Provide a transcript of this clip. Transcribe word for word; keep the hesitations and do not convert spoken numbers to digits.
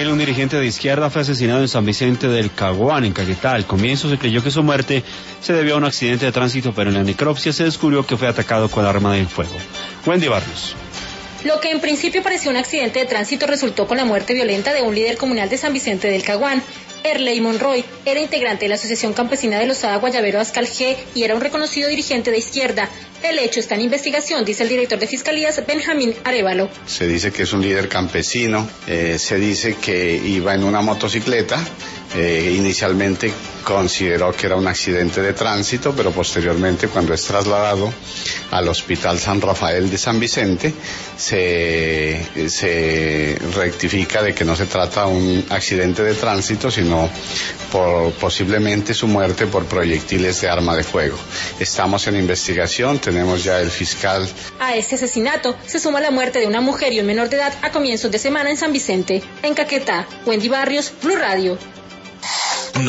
Él, un dirigente de izquierda, fue asesinado en San Vicente del Caguán, en Caquetá. Al comienzo se creyó que su muerte se debió a un accidente de tránsito, pero en la necropsia se descubrió que fue atacado con arma de fuego. Wendy Barrios. Lo que en principio parecía un accidente de tránsito resultó con la muerte violenta de un líder comunal de San Vicente del Caguán. Erley Monroy era integrante de la Asociación Campesina de Lozada Guayabero Ascal G y era un reconocido dirigente de izquierda. El hecho está en investigación, dice el director de Fiscalías, Benjamín Arévalo. Se dice que es un líder campesino, eh, se dice que iba en una motocicleta. Eh, inicialmente consideró que era un accidente de tránsito, pero posteriormente, cuando es trasladado al Hospital San Rafael de San Vicente, se, se rectifica de que no se trata de un accidente de tránsito, sino por posiblemente su muerte por proyectiles de arma de fuego. Estamos en investigación, tenemos ya el fiscal. A este asesinato se suma la muerte de una mujer y un menor de edad a comienzos de semana en San Vicente. En Caquetá, Wendy Barrios, Blue Radio.